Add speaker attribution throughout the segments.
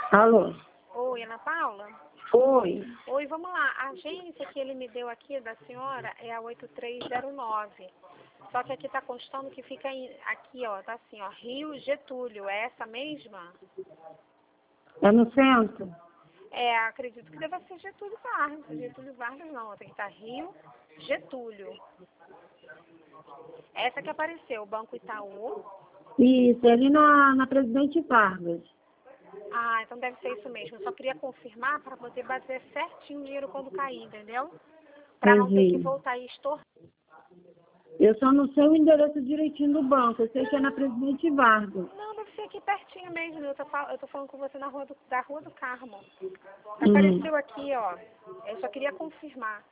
Speaker 1: Alô?
Speaker 2: Oi, Ana Paula?
Speaker 1: Oi.
Speaker 2: Oi, vamos lá. A agência que ele me deu aqui da senhora é a 8309. Só que aqui tá constando que fica aqui, ó, tá assim, ó, Rio Getúlio. É essa mesma?
Speaker 1: É no centro?
Speaker 2: É, acredito que deva ser Getúlio Vargas. Getúlio Vargas não, tem que estar Rio Getúlio. Essa que apareceu, Banco Itaú.
Speaker 1: Isso, é ali na Presidente Vargas.
Speaker 2: Ah, então deve ser isso mesmo. Eu só queria confirmar para poder bater certinho o dinheiro quando cair, entendeu? Para não ter que
Speaker 1: Entendi.
Speaker 2: voltar e extorquir.
Speaker 1: Eu só não sei o endereço direitinho do banco. Eu sei que é na Presidente Vargas.
Speaker 2: Não, deve ser aqui pertinho mesmo. Eu tô falando com você na rua da Rua do Carmo.
Speaker 1: Hum.
Speaker 2: Apareceu aqui, ó. Eu só queria confirmar.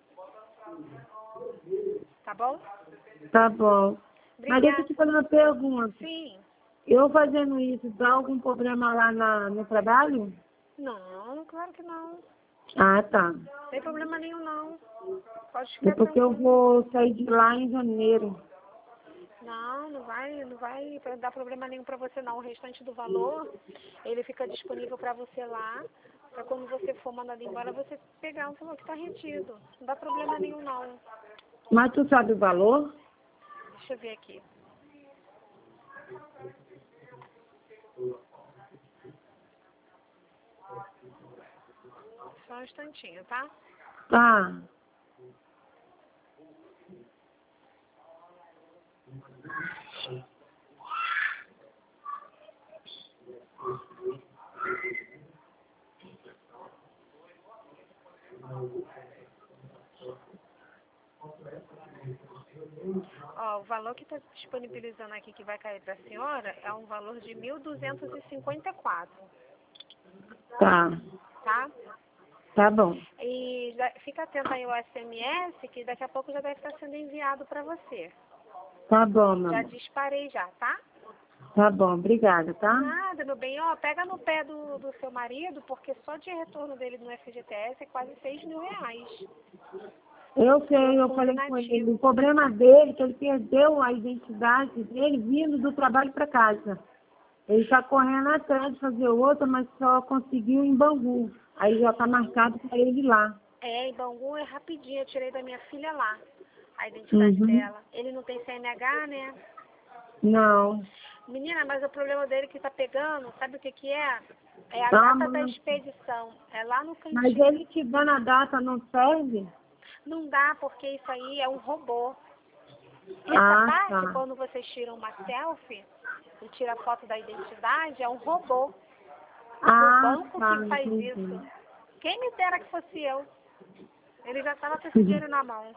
Speaker 2: Tá bom?
Speaker 1: Tá bom. Mas deixa eu
Speaker 2: Obrigada.
Speaker 1: te fazer uma pergunta.
Speaker 2: Sim.
Speaker 1: Eu fazendo isso, dá algum problema lá no trabalho?
Speaker 2: Não, claro que não.
Speaker 1: Ah, tá.
Speaker 2: Não tem problema nenhum, não. Pode
Speaker 1: É
Speaker 2: ficar
Speaker 1: porque eu
Speaker 2: tranquilo.
Speaker 1: vou sair de lá em janeiro.
Speaker 2: Não, não vai dar problema nenhum para você não. O restante do valor, ele fica disponível para você lá, para quando você for mandado embora, você pegar o valor que está retido. Não dá problema nenhum não.
Speaker 1: Mas tu sabe o valor?
Speaker 2: Deixa eu ver aqui. Só um instantinho, tá?
Speaker 1: Tá.
Speaker 2: Ó, o valor que está disponibilizando aqui que vai cair para a senhora é um valor de 1.254,
Speaker 1: Tá.
Speaker 2: tá?
Speaker 1: Tá bom.
Speaker 2: E fica atento aí ao SMS, que daqui a pouco já deve estar sendo enviado para você.
Speaker 1: Tá bom, meu
Speaker 2: Já
Speaker 1: amor.
Speaker 2: disparei já, tá?
Speaker 1: Tá bom, obrigada, tá?
Speaker 2: Nada, meu bem. Ó, pega no pé do seu marido, porque só de retorno dele no FGTS é quase R$ 6.000.
Speaker 1: Eu sei,
Speaker 2: Do
Speaker 1: eu
Speaker 2: fundo
Speaker 1: falei com ele. O
Speaker 2: nativo.
Speaker 1: problema dele é que ele perdeu a identidade dele vindo do trabalho para casa. Ele está correndo atrás de fazer outra, mas só conseguiu em Bangu. Aí já está marcado para ele ir lá.
Speaker 2: É, em Bangu é rapidinho. Eu tirei da minha filha lá a identidade
Speaker 1: Uhum.
Speaker 2: dela. Ele não tem CNH, né?
Speaker 1: Não.
Speaker 2: Menina, mas o problema dele que tá pegando, sabe o que que é? É a
Speaker 1: Ah,
Speaker 2: data da expedição. É lá no
Speaker 1: mas
Speaker 2: cantinho.
Speaker 1: ele te dando a data não serve?
Speaker 2: Não dá, porque isso aí é um robô. Essa
Speaker 1: Ah,
Speaker 2: parte,
Speaker 1: tá.
Speaker 2: quando vocês tiram uma selfie e tira a foto da identidade, é um robô do
Speaker 1: Ah,
Speaker 2: banco
Speaker 1: tá,
Speaker 2: que faz
Speaker 1: entendi.
Speaker 2: isso. Quem me dera que fosse eu. Ele já estava com esse dinheiro na mão.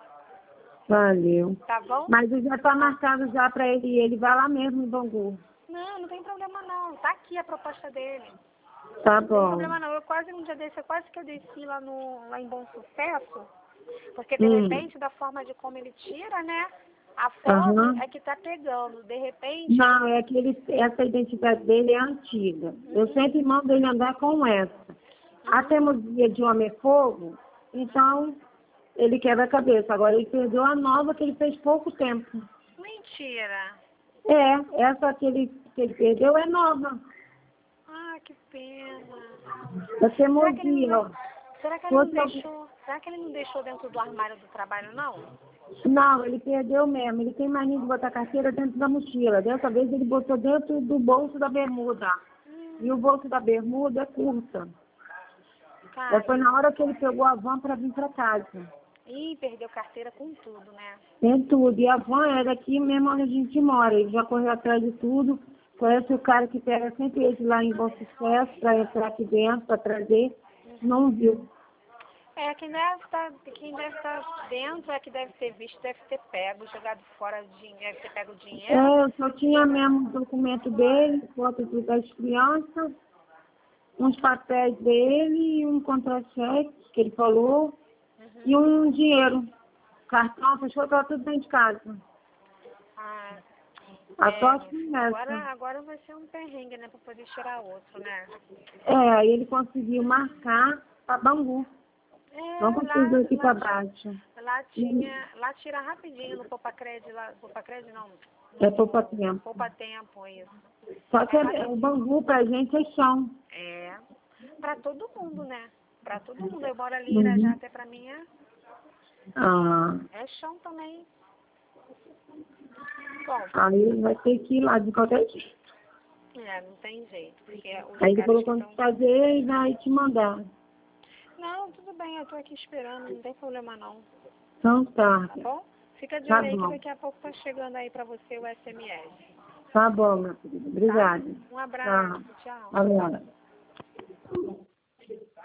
Speaker 1: Valeu.
Speaker 2: Tá bom?
Speaker 1: Mas já está marcado já para ele ir. Ele vai lá mesmo em Bangu.
Speaker 2: Não, não tem problema não. Tá aqui a proposta dele.
Speaker 1: Tá
Speaker 2: Não tem
Speaker 1: bom.
Speaker 2: problema não. Eu quase um dia desse, eu quase que eu desci lá em Bom Sucesso, porque de
Speaker 1: Hum.
Speaker 2: repente, da forma de como ele tira, né? A foto
Speaker 1: Aham.
Speaker 2: é que tá pegando. De repente,
Speaker 1: Não, é que essa identidade dele é antiga. Eu sempre mando ele andar com essa. A teimosia de homem é fogo, então ele quebra a cabeça. Agora ele perdeu a nova que ele fez pouco tempo.
Speaker 2: mentira.
Speaker 1: Essa que ele perdeu é nova.
Speaker 2: Ah, que pena.
Speaker 1: É
Speaker 2: Será que ele não,
Speaker 1: teimosia, ó.
Speaker 2: será que ele não
Speaker 1: Fosse algum-
Speaker 2: deixou? Será que ele não deixou dentro do armário do trabalho, não?
Speaker 1: Não, ele perdeu mesmo. Ele tem mania de botar carteira dentro da mochila. Dessa vez ele botou dentro do bolso da bermuda. E o bolso da bermuda é curta. Foi na
Speaker 2: Caramba.
Speaker 1: hora que ele pegou a van para vir para casa.
Speaker 2: Ih, perdeu carteira com tudo, né?
Speaker 1: Tem tudo. E a van é daqui mesmo onde a gente mora. Ele já correu atrás de tudo. Conhece o cara que pega sempre ele lá em Bom Sucesso para entrar aqui dentro, para trazer. Não viu.
Speaker 2: É, quem deve estar dentro é que deve ter visto, deve ter pego, jogado fora, deve ter pego o dinheiro.
Speaker 1: Eu só tinha mesmo o documento dele, foto das crianças, uns papéis dele e um contra-cheque que ele falou, e um dinheiro. Cartão, fechou, estava tudo dentro de casa.
Speaker 2: Ah,
Speaker 1: A sorte é essa.
Speaker 2: agora vai ser um perrengue, né, pra poder tirar outro, né?
Speaker 1: Aí ele conseguiu marcar para Bangu. Não
Speaker 2: É,
Speaker 1: conseguiu aqui para baixo.
Speaker 2: lá tira rapidinho no Poupa Crédito, Poupa Crédito não,
Speaker 1: É pouco tempo.
Speaker 2: Poupa Tempo, isso.
Speaker 1: Só que
Speaker 2: É
Speaker 1: o
Speaker 2: rapidinho.
Speaker 1: Bangu pra gente é chão.
Speaker 2: É. Pra todo mundo, né? Pra todo mundo. Eu moro ali em Irajá, até pra mim é chão também. Bom,
Speaker 1: Aí vai ter que ir lá de qualquer jeito.
Speaker 2: não tem jeito. Porque os
Speaker 1: Aí ele
Speaker 2: caras
Speaker 1: falou
Speaker 2: que
Speaker 1: quando
Speaker 2: estão...
Speaker 1: fazer e vai te mandar.
Speaker 2: Não, tudo bem, eu tô aqui esperando, não tem problema não.
Speaker 1: Então tá.
Speaker 2: Tá bom? Fica de
Speaker 1: Tá
Speaker 2: olho aí que
Speaker 1: bom.
Speaker 2: daqui a pouco tá chegando aí pra você o SMS.
Speaker 1: Tá bom, minha querida.
Speaker 2: Tá?
Speaker 1: Obrigada.
Speaker 2: Um abraço,
Speaker 1: Tá.
Speaker 2: tchau.
Speaker 1: Obrigada.